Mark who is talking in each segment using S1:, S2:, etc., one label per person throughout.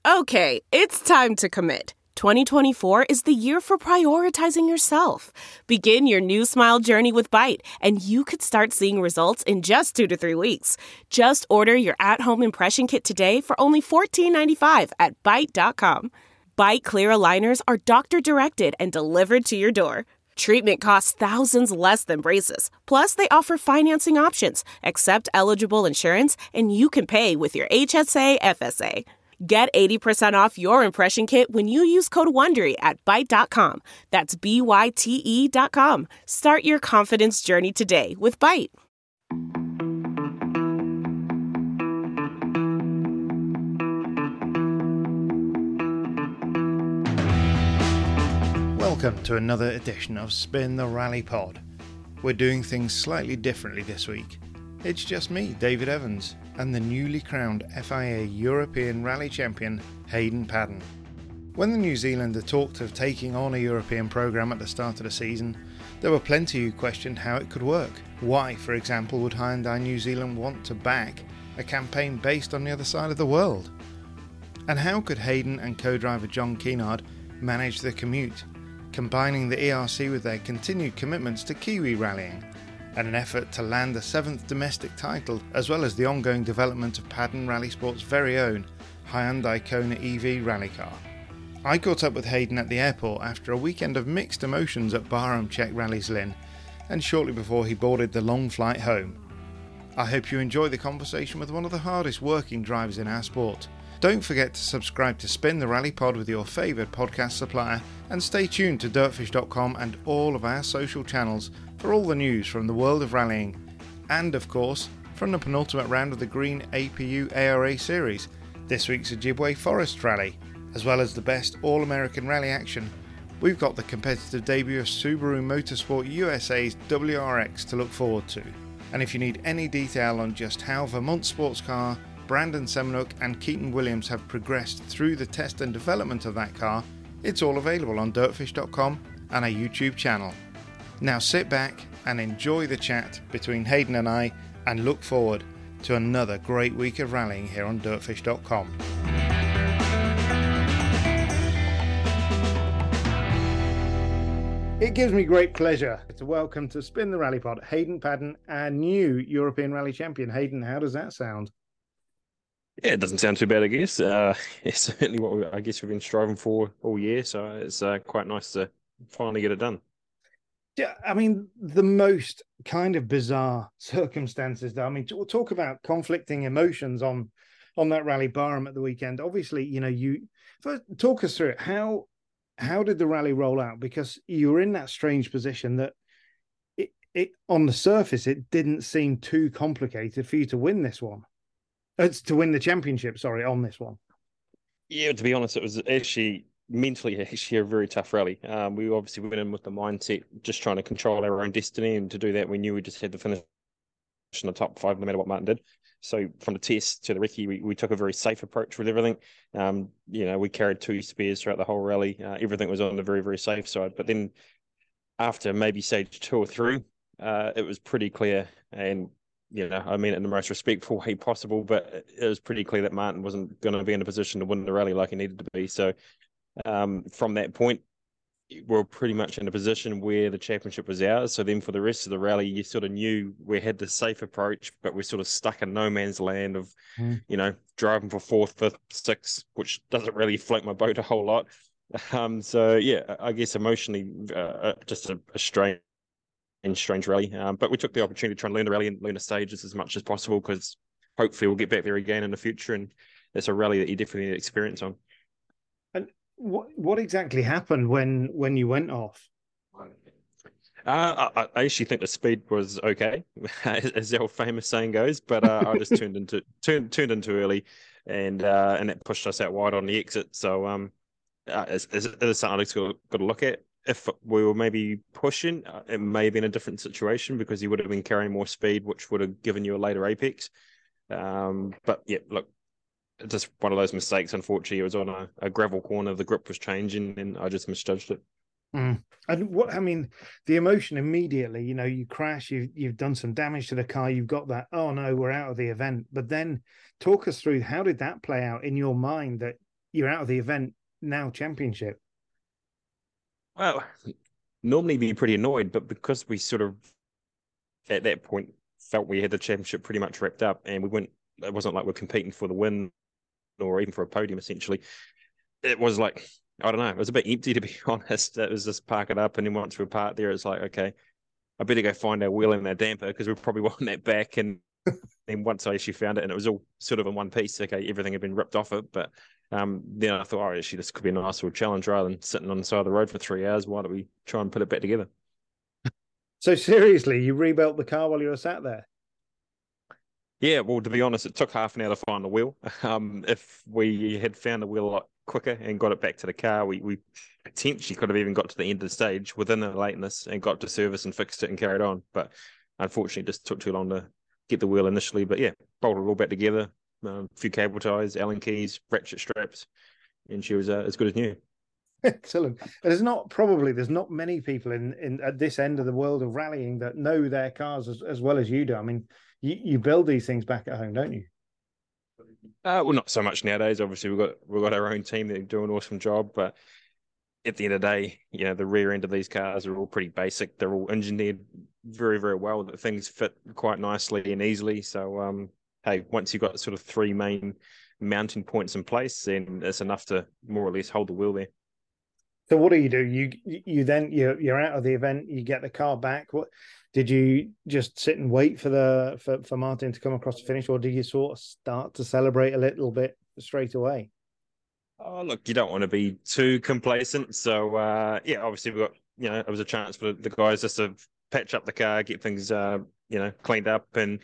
S1: Okay, it's time to commit. 2024 is the year for prioritizing yourself. Begin your new smile journey with Byte, and you could start seeing results in just 2 to 3 weeks. Just order your at-home impression kit today for only $14.95 at Byte.com. Byte Clear aligners are doctor-directed and delivered to your door. Treatment costs thousands less than braces. Plus, they offer financing options, accept eligible insurance, and you can pay with your HSA, FSA. Get 80% off your impression kit when you use code WONDERY at Byte.com. That's BYTE.com. Start your confidence journey today with Byte.
S2: Welcome to another edition of Spin the Rally Pod. We're doing things slightly differently this week. It's just me, David Evans, and the newly crowned FIA European Rally Champion, Hayden Paddon. When the New Zealander talked of taking on a European programme at the start of the season, there were plenty who questioned how it could work. Why, for example, would Hyundai New Zealand want to back a campaign based on the other side of the world? And how could Hayden and co-driver John Keenard manage the commute, combining the ERC with their continued commitments to Kiwi rallying, and an effort to land a 7th domestic title, as well as the ongoing development of Paddon Rally Sport's very own Hyundai Kona EV rally car. I caught up with Hayden at the airport after a weekend of mixed emotions at Bahram Czech Rally's Lynn, and shortly before he boarded the long flight home. I hope you enjoy the conversation with one of the hardest working drivers in our sport. Don't forget to subscribe to Spin the Rally Pod with your favoured podcast supplier, and stay tuned to dirtfish.com and all of our social channels for all the news from the world of rallying, and of course from the penultimate round of the Green APU ARA Series, this week's Ojibwe Forest Rally, as well as the best All-American rally action. We've got the competitive debut of Subaru Motorsport USA's WRX to look forward to. And if you need any detail on just how Vermont Sports Car, Brandon Semenuk and Keaton Williams have progressed through the test and development of that car, it's all available on dirtfish.com and our YouTube channel. Now sit back and enjoy the chat between Hayden and I, and look forward to another great week of rallying here on dirtfish.com. It gives me great pleasure to welcome to Spin the Rally Pod Hayden Paddon, our new European Rally Champion. Hayden, how does that sound?
S3: Yeah, it doesn't sound too bad, I guess. It's certainly what I guess we've been striving for all year, so it's quite nice to finally get it done.
S2: Yeah, I mean, the most kind of bizarre circumstances, though. I mean, talk about conflicting emotions on that Rally Bahram at the weekend. Obviously, you first talk us through it. How did the rally roll out? Because you were in that strange position that it on the surface, it didn't seem too complicated for you to win this one. It's to win the championship, sorry, on this one.
S3: Yeah, to be honest, it was actually mentally a very tough rally. We obviously went in with the mindset just trying to control our own destiny, and to do that, we knew we just had to finish in the top 5 no matter what Martin did. So from the test to the recce, we took a very safe approach with everything. We carried 2 spares throughout the whole rally. Everything was on the very, very safe side. But then after maybe stage 2 or 3, it was pretty clear, and I mean it in the most respectful way possible, but it was pretty clear that Martin wasn't going to be in a position to win the rally like he needed to be. So from that point, we're pretty much in a position where the championship was ours. So then for the rest of the rally, you sort of knew we had the safe approach, but we're sort of stuck in no man's land of, driving for 4th, 5th, 6th, which doesn't really float my boat a whole lot. So yeah, I guess emotionally, just a strange rally. But we took the opportunity to try and learn the rally and learn the stages as much as possible, because hopefully we'll get back there again in the future, and it's a rally that you definitely need experience on.
S2: And what exactly happened when you went off?
S3: I actually think the speed was okay, as the old famous saying goes, but I just turned in too early, and that pushed us out wide on the exit. So it is something I've got to look at. If we were maybe pushing, it may have been a different situation, because he would have been carrying more speed, which would have given you a later apex. But yeah, look, just one of those mistakes. Unfortunately, it was on a gravel corner. The grip was changing, and I just misjudged it.
S2: And the emotion immediately, you crash, you've done some damage to the car, you've got that, oh no, we're out of the event. But then talk us through, how did that play out in your mind, that you're out of the event now championship?
S3: Well, normally be pretty annoyed, but because we sort of at that point felt we had the championship pretty much wrapped up, and we weren't. It wasn't like we're competing for the win or even for a podium. Essentially, it was like, I don't know. It was a bit empty, to be honest. It was just park it up, and then once we parked there, it's like, okay, I better go find our wheel and our damper because we probably want that back. And then once I actually found it, and it was all sort of in one piece. Okay, everything had been ripped off it, but then I thought, oh, actually, this could be a nice little challenge rather than sitting on the side of the road for 3 hours. Why don't we try and put it back together?
S2: So seriously, you rebuilt the car while you were sat there?
S3: Yeah, well, to be honest, it took half an hour to find the wheel. If we had found the wheel a lot quicker and got it back to the car, we potentially could have even got to the end of the stage within the lateness and got to service and fixed it and carried on. But unfortunately, it just took too long to get the wheel initially. But yeah, bolted it all back together, a few cable ties, Allen keys, ratchet straps, and she was as good as new.
S2: Excellent. There's not many people in at this end of the world of rallying that know their cars as well as you do. I mean, you build these things back at home, don't you?
S3: Well, not so much nowadays. Obviously, we've got our own team that do an awesome job. But at the end of the day, you know, the rear end of these cars are all pretty basic. They're all engineered very, very well. That things fit quite nicely and easily. So, hey, once you've got sort of 3 main mounting points in place, then it's enough to more or less hold the wheel there.
S2: So what do? You're out of the event. You get the car back. What did you just sit and wait for Martin to come across the finish, or did you sort of start to celebrate a little bit straight away?
S3: Oh, look, you don't want to be too complacent. So, yeah, obviously we got, you know, it was a chance for the guys just to patch up the car, get things, cleaned up, and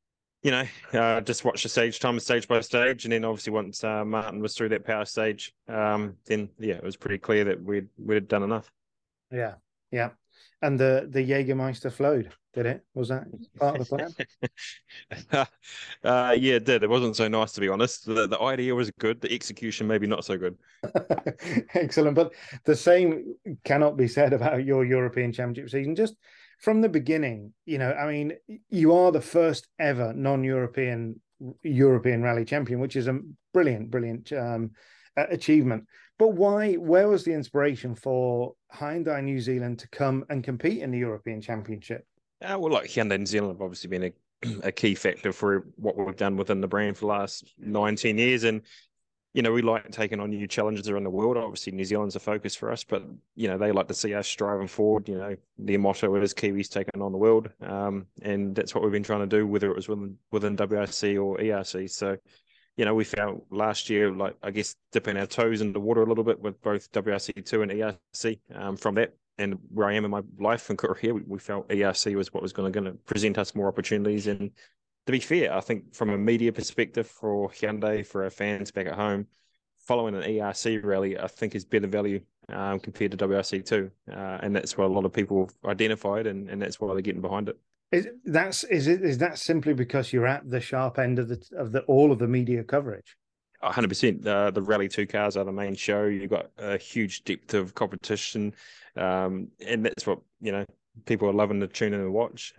S3: just watch the stage time, stage by stage, and then obviously once Martin was through that power stage, then yeah, it was pretty clear that we'd done enough.
S2: Yeah, yeah. And the Jägermeister flowed, did it? Was that part of the
S3: plan? Yeah, it did. It wasn't so nice, to be honest. The idea was good, the execution maybe not so good.
S2: Excellent, but the same cannot be said about your European Championship season. Just from the beginning, I mean, you are the first ever non-European European Rally champion, which is a brilliant achievement. But where was the inspiration for Hyundai New Zealand to come and compete in the European Championship?
S3: Well, like Hyundai New Zealand have obviously been a key factor for what we've done within the brand for the last 19 years. And we like taking on new challenges around the world. Obviously, New Zealand's a focus for us, but, they like to see us striving forward. Their motto is Kiwis taking on the world. And that's what we've been trying to do, whether it was within WRC or ERC. So, we felt last year, like, I guess, dipping our toes in the water a little bit with both WRC2 and ERC from that. And where I am in my life and career, we felt ERC was what was going to present us more opportunities. And to be fair, I think from a media perspective for Hyundai, for our fans back at home, following an ERC rally, I think is better value compared to WRC2. And that's what a lot of people have identified, and that's why they're getting behind it.
S2: Is that simply because you're at the sharp end of all of the media coverage?
S3: 100%. The Rally 2 cars are the main show. You've got a huge depth of competition, and that's what people are loving to tune in and watch.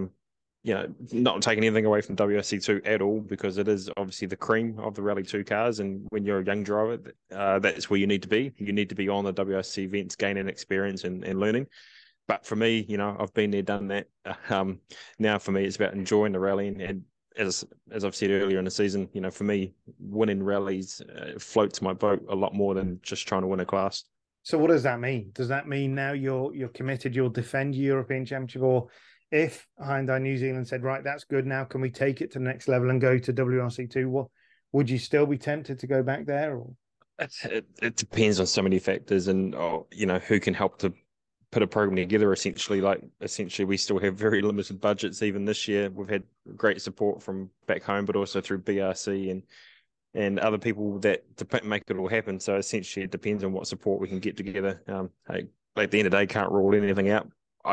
S3: Not taking anything away from WRC2 at all, because it is obviously the cream of the Rally 2 cars, and when you're a young driver, that's where you need to be. You need to be on the WRC events, gaining experience and learning. But for me, I've been there, done that. Now for me, it's about enjoying the rally, and as I've said earlier in the season, for me, winning rallies floats my boat a lot more than just trying to win a class.
S2: So what does that mean? Does that mean now you're committed, you'll defend your European Championship? Or if Hyundai New Zealand said, right, that's good, now can we take it to the next level and go to WRC2? What, would you still be tempted to go back there? Or?
S3: It depends on so many factors, and who can help to put a program together. Essentially, we still have very limited budgets. Even this year, we've had great support from back home, but also through BRC and other people that to make it all happen. So essentially, it depends on what support we can get together. Hey, at the end of the day, can't rule anything out.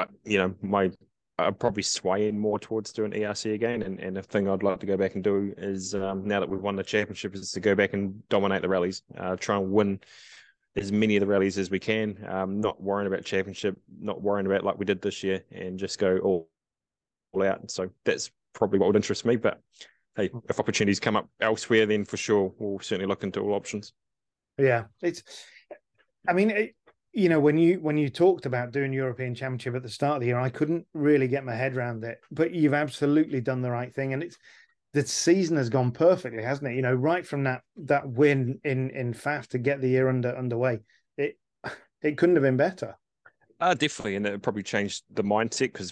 S3: I'm probably swaying more towards doing ERC again. And the thing I'd like to go back and do is, now that we've won the championship, is to go back and dominate the rallies, try and win as many of the rallies as we can, not worrying about championship, not worrying about like we did this year, and just go all out. So that's probably what would interest me. But hey, if opportunities come up elsewhere, then for sure, we'll certainly look into all options.
S2: Yeah, I mean, when you talked about doing European Championship at the start of the year, I couldn't really get my head around it. But you've absolutely done the right thing, and the season has gone perfectly, hasn't it? Right from that win in FAF to get the year underway, it couldn't have been better.
S3: Definitely, and it probably changed the mindset because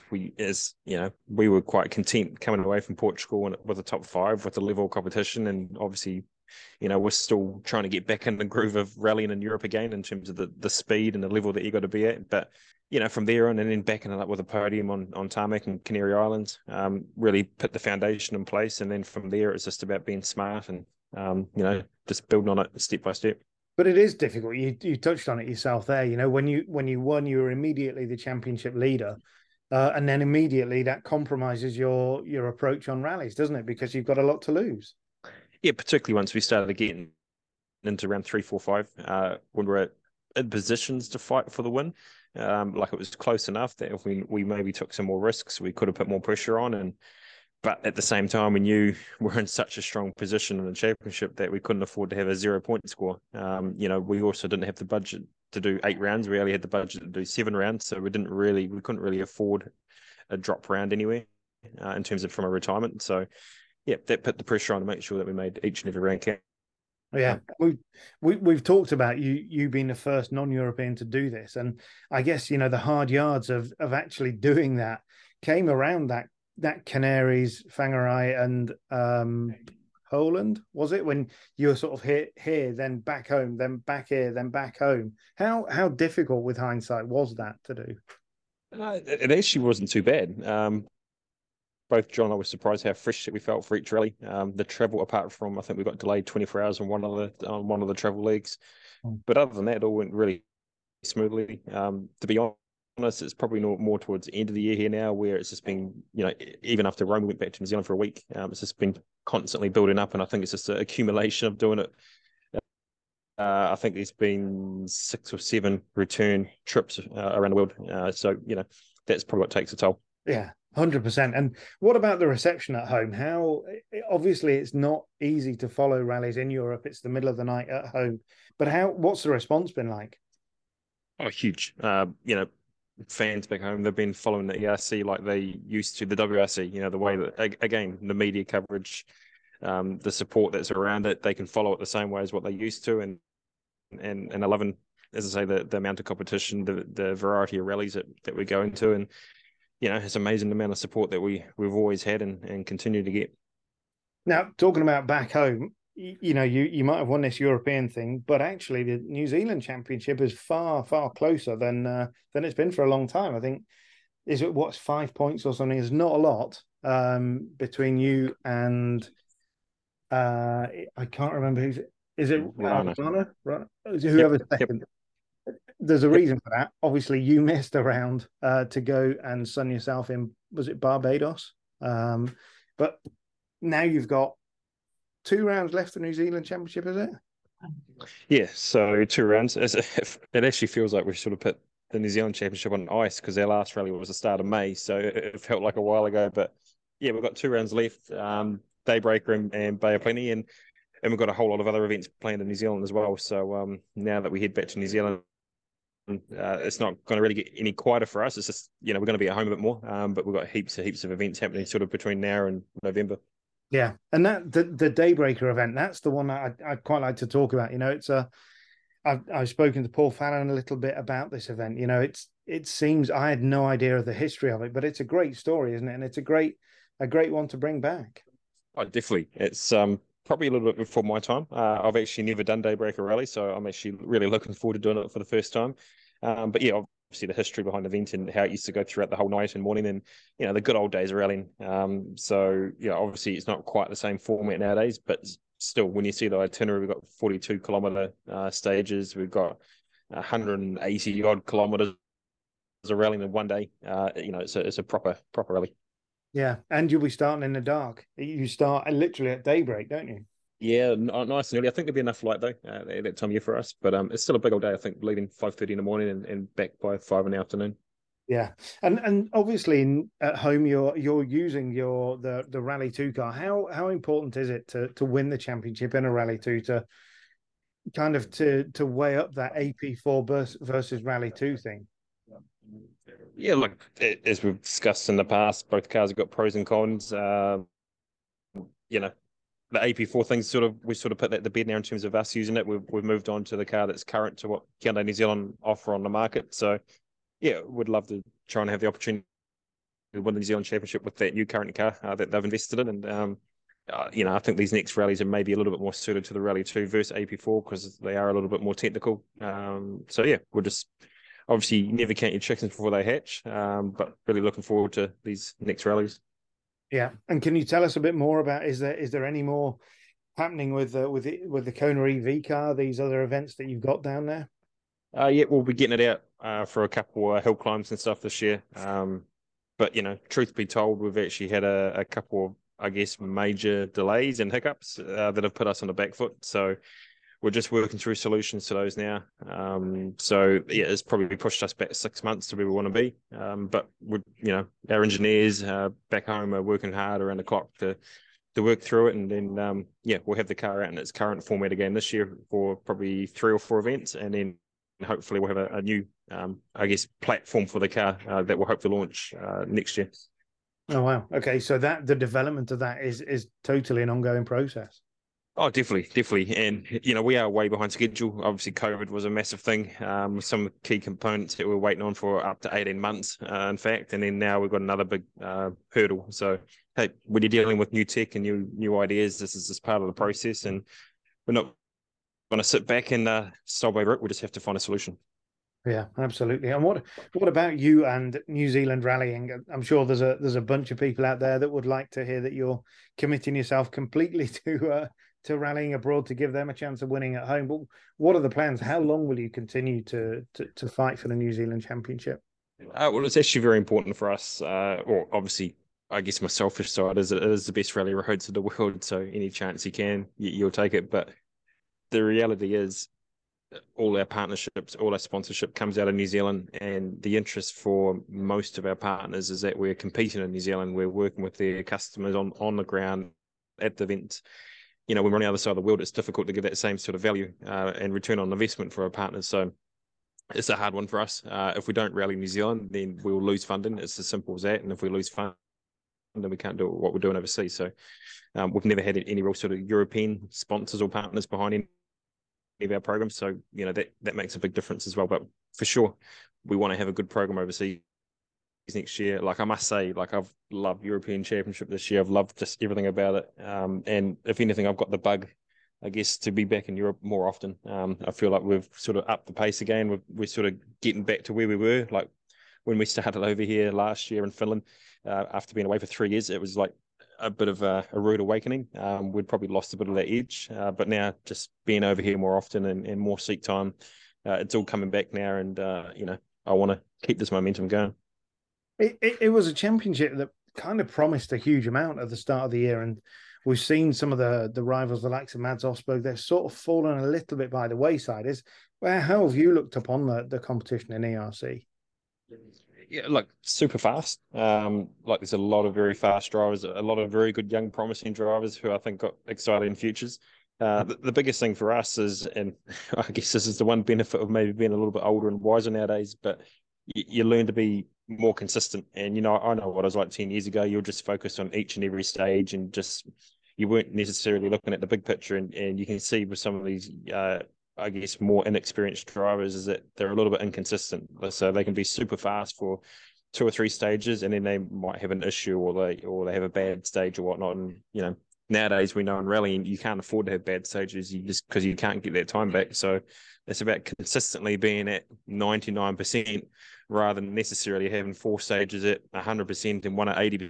S3: we were quite content coming away from Portugal with a top five with a level competition, and obviously, we're still trying to get back in the groove of rallying in Europe again in terms of the speed and the level that you got to be at. But from there on, and then backing it up with a podium on tarmac and Canary Islands, really put the foundation in place, and then from there it's just about being smart and just building on it step by step.
S2: But it is difficult. You touched on it yourself there. When you won, you were immediately the championship leader, and then immediately that compromises your approach on rallies, doesn't it? Because you've got a lot to lose.
S3: Yeah, particularly once we started getting into round 3, 4, 5, when we're in positions to fight for the win. Like it was close enough that if we maybe took some more risks, we could have put more pressure on. But at the same time, we knew we're in such a strong position in the championship that we couldn't afford to have a 0-point score. We also didn't have the budget to do 8 rounds. We only had the budget to do 7 rounds, so we couldn't really afford a drop round anywhere in terms of from a retirement. So, yeah, that put the pressure on to make sure that we made each and every round count.
S2: Yeah, we've talked about you being the first non-European to do this, and I guess the hard yards of actually doing that came around that Canaries, Whangarei, and Poland, was it, when you were sort of here, then back home, then back here, then back home? How difficult, with hindsight, was that to do?
S3: It actually wasn't too bad. Both John and I were surprised how fresh we felt for each rally. The travel, apart from I think we got delayed 24 hours on one of the travel legs, but other than that, it all went really smoothly. To be honest, it's probably more towards the end of the year here now, where it's just been, even after Rome, we went back to New Zealand for a week. It's just been constantly building up, and I think it's just an accumulation of doing it. I think there's been 6 or 7 return trips around the world. So, that's probably what takes a toll.
S2: Yeah, 100%. And what about the reception at home? Obviously it's not easy to follow rallies in Europe. It's the middle of the night at home. But what's the response been like?
S3: Oh, huge. Fans back home, they've been following the ERC like they used to the WRC, the way that, again, the media coverage, the support that's around it, they can follow it the same way as what they used to. And I love, as I say, the amount of competition, the variety of rallies that we go into. And, it's amazing the amount of support that we've always had and continue to get.
S2: Now, talking about back home, you might have won this European thing, but actually the New Zealand Championship is far, far closer than it's been for a long time. I think, is it 5 points or something? It's not a lot between you and I can't remember who's it. Is it Rana? Whoever's second. Yep. There's a reason for that. Obviously, you missed a round to go and sun yourself in, was it Barbados? But now you've got 2 rounds left for New Zealand Championship, is it?
S3: Yeah, so 2 rounds. It actually feels like we sort of put the New Zealand Championship on ice because our last rally was the start of May, so it felt like a while ago. But yeah, we've got 2 rounds left, Daybreaker and Bay of Plenty, and we've got a whole lot of other events planned in New Zealand as well. So now that we head back to New Zealand, it's not going to really get any quieter for us. It's just, we're going to be at home a bit more, but we've got heaps of events happening sort of between now and November.
S2: Yeah, and that the Daybreaker event, that's the one that I'd quite like to talk about. I've spoken to Paul Fallon a little bit about this event. It seems, I had no idea of the history of it, but it's a great story, isn't it? And it's a great one to bring back.
S3: Oh, definitely. It's probably a little bit before my time. I've actually never done Daybreaker Rally, so I'm actually really looking forward to doing it for the first time. But yeah, obviously the history behind the event and how it used to go throughout the whole night and morning, and the good old days of rallying. So obviously it's not quite the same format nowadays, but still, when you see the itinerary, we've got 42 kilometer stages, we've got 180 odd kilometers of rallying in one day. It's a proper rally.
S2: Yeah, and you'll be starting in the dark. You start literally at daybreak, don't you?
S3: Yeah, nice and early. I think there'll be enough light though at that time of year for us. But it's still a big old day. I think leaving 5:30 in the morning and back by 5 in the afternoon.
S2: Yeah, and obviously at home you're using the Rally 2 car. How important is it to win the championship in a Rally 2 to kind of to weigh up that AP4 versus Rally 2 thing?
S3: Yeah, look, as we've discussed in the past, both cars have got pros and cons. You know, the AP4 thing we sort of put that to bed now in terms of us using it. We've moved on to the car that's current to what Hyundai New Zealand offer on the market. So yeah, would love to try and have the opportunity to win the New Zealand Championship with that new current car that they've invested in. And I think these next rallies are maybe a little bit more suited to the Rally 2 versus AP4 because they are a little bit more technical. So yeah, we'll just obviously never count your chickens before they hatch, but really looking forward to these next rallies.
S2: Yeah, and can you tell us a bit more about is there any more happening with the Kona EV car? These other events that you've got down there?
S3: Yeah, we'll be getting it out for a couple hill climbs and stuff this year. But truth be told, we've actually had a couple of, I guess, major delays and hiccups that have put us on the back foot. So we're just working through solutions to those now. So yeah, it's probably pushed us back 6 months to where we want to be. But our engineers back home are working hard around the clock to work through it, and then we'll have the car out in its current format again this year for probably 3 or 4 events, and then hopefully we'll have a new, I guess, platform for the car that we'll hope to launch next year.
S2: Oh wow! Okay, so the development of that is totally an ongoing process.
S3: Oh, definitely. And, we are way behind schedule. Obviously, COVID was a massive thing with some key components that we're waiting on for up to 18 months, in fact. And then now we've got another big hurdle. So, hey, when you're dealing with new tech and new ideas, this is just part of the process. And we're not going to sit back and solve over it. We just have to find a solution.
S2: Yeah, absolutely. And what about you and New Zealand rallying? I'm sure there's a bunch of people out there that would like to hear that you're committing yourself completely to rallying abroad to give them a chance of winning at home. But what are the plans? How long will you continue to fight for the New Zealand Championship?
S3: Well, it's actually very important for us. Or obviously, I guess my selfish side is it is the best rally roads in the world. So any chance you can, you'll take it. But the reality is, all our partnerships, all our sponsorship comes out of New Zealand, and the interest for most of our partners is that we're competing in New Zealand. We're working with their customers on the ground at the events. When we're on the other side of the world, it's difficult to give that same sort of value and return on investment for our partners. So it's a hard one for us. If we don't rally New Zealand, then we'll lose funding. It's as simple as that. And if we lose funding, then we can't do what we're doing overseas. So we've never had any real sort of European sponsors or partners behind any of our programs. So, that makes a big difference as well. But for sure, we want to have a good program overseas next year. Like I must say, I've loved European Championship this year. I've loved just everything about it. And if anything, I've got the bug, I guess, to be back in Europe more often. I feel like we've sort of upped the pace again. We're sort of getting back to where we were. Like when we started over here last year in Finland, after being away for 3 years, it was like a bit of a rude awakening. We'd probably lost a bit of that edge, but now just being over here more often and more seat time, it's all coming back now. And, I want to keep this momentum going.
S2: It was a championship that kind of promised a huge amount at the start of the year. And we've seen some of the rivals, the likes of Mads Osberg, they've sort of fallen a little bit by the wayside. How have you looked upon the competition in ERC?
S3: Yeah, super fast. There's a lot of very fast drivers, a lot of very good young promising drivers who I think got exciting futures. The biggest thing for us is, and I guess this is the one benefit of maybe being a little bit older and wiser nowadays, but you learn to be more consistent. And, I know what I was like 10 years ago. You're just focused on each and every stage and you weren't necessarily looking at the big picture. And you can see with some of these, I guess, more inexperienced drivers is that they're a little bit inconsistent. So they can be super fast for 2 or 3 stages, and then they might have an issue or they have a bad stage or whatnot. And, nowadays we know in rallying you can't afford to have bad stages because you can't get that time back. So it's about consistently being at 99% rather than necessarily having 4 stages at 100% and one at 80%.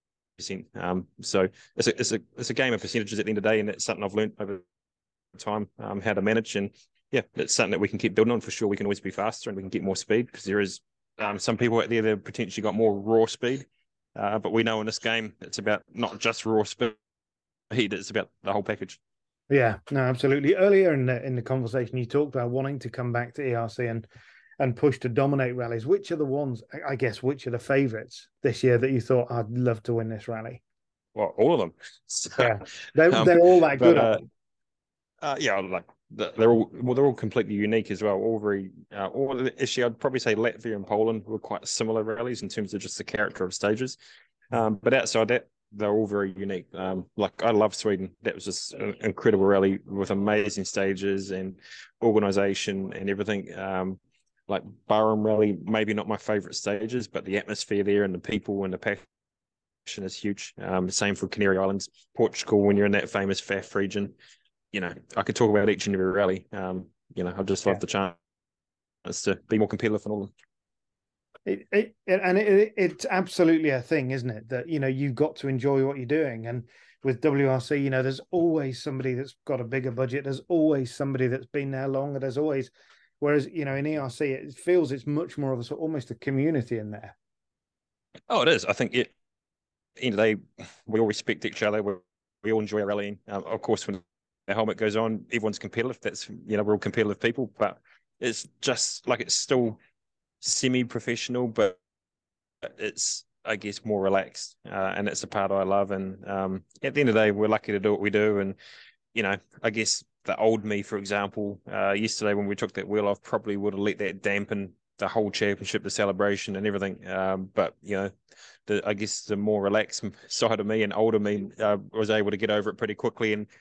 S3: So it's a game of percentages at the end of the day, and that's something I've learned over time how to manage. And yeah, it's something that we can keep building on. For sure, we can always be faster and we can get more speed because there is some people out there that have potentially got more raw speed. But we know in this game it's about not just raw speed, it's about the whole package.
S2: Yeah, no, absolutely. Earlier in the conversation, you talked about wanting to come back to ERC and push to dominate rallies. Which are the ones, I guess, which are the favourites this year that you thought, I'd love to win this rally?
S3: Well, all of them.
S2: So, yeah, they're all that good.
S3: Yeah, they're all completely unique as well. All very, actually, I'd probably say Latvia and Poland were quite similar rallies in terms of just the character of stages. But outside that, they're all very unique. Like I love Sweden. That was just an incredible rally with amazing stages and organisation and everything. Like Bahrain Rally, maybe not my favourite stages, but the atmosphere there and the people and the passion is huge. Same for Canary Islands, Portugal. When you're in that famous FAF region, I could talk about each and every rally. I just love the chance to be more competitive in all of them.
S2: It's absolutely a thing, isn't it? That you've got to enjoy what you're doing, and with WRC, there's always somebody that's got a bigger budget. There's always somebody that's been there longer. There's always, whereas in ERC, it feels it's much more of a sort of almost a community in there. Oh,
S3: it is. I think end of the day, we all respect each other. We all enjoy rallying. Of course, when the helmet goes on, everyone's competitive. That's we're all competitive people, but it's just like it's still semi-professional, but it's, I guess, more relaxed, and it's a part I love. And at the end of the day, we're lucky to do what we do. And I guess the old me, for example, yesterday when we took that wheel off, probably would have let that dampen the whole championship, the celebration, and everything. But I guess the more relaxed side of me and older me was able to get over it pretty quickly and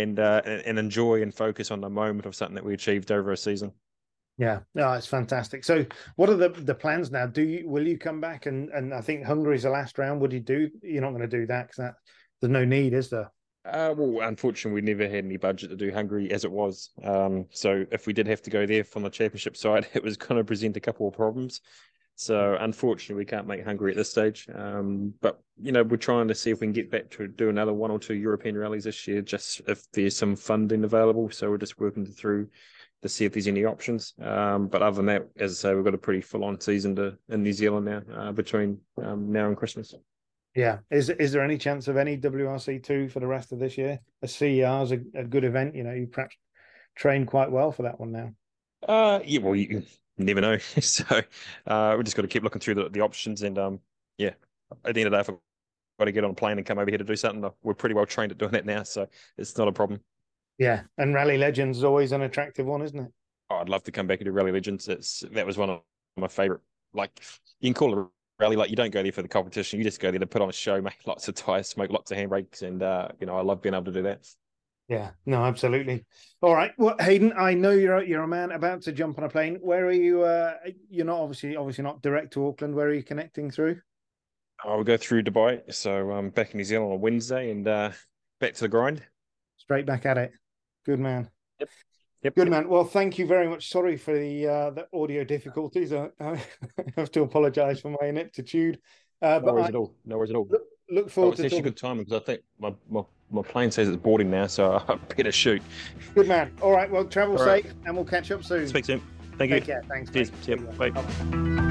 S3: enjoy and focus on the moment of something that we achieved over a season.
S2: Yeah, no, it's fantastic. So what are the plans now? Will you come back? And I think Hungary's the last round. You're not going to do that because there's no need, is there?
S3: Well, unfortunately, we never had any budget to do Hungary as it was. So if we did have to go there from the championship side, it was going to present a couple of problems. So unfortunately, we can't make Hungary at this stage. But, we're trying to see if we can get back to do another 1 or 2 European rallies this year, just if there's some funding available. So we're just working through to see if there's any options. But other than that, as I say, we've got a pretty full-on season in New Zealand now, between now and Christmas.
S2: Yeah. Is there any chance of any WRC2 for the rest of this year? A CER is a good event. You perhaps trained quite well for that one now.
S3: Yeah, well, you never know. So we just got to keep looking through the options. And at the end of the day, if I've got to get on a plane and come over here to do something, we're pretty well trained at doing that now. So it's not a problem.
S2: Yeah, and Rally Legends is always an attractive one, isn't it?
S3: Oh, I'd love to come back and do Rally Legends. That was one of my favourite. Like, you can call it a rally, like you don't go there for the competition. You just go there to put on a show, make lots of tyres, smoke lots of handbrakes, and I love being able to do that.
S2: Yeah, no, absolutely. All right, well, Hayden, I know you're a man about to jump on a plane. Where are you? You're not obviously not direct to Auckland. Where are you connecting through?
S3: I'll go through Dubai. So I'm back in New Zealand on Wednesday and back to the grind.
S2: Straight back at it. Good man.
S3: Yep.
S2: Good man. Well, thank you very much. Sorry for the audio difficulties. I have to apologise for my ineptitude.
S3: No worries at all.
S2: Look forward to
S3: it's actually good timing because I think my plane says it's boarding now, so I better shoot.
S2: Good man. All right. Well, travel safe, and we'll catch up soon.
S3: Speak soon. Thank you.
S2: Take care. Thanks.
S3: Cheers. Bye.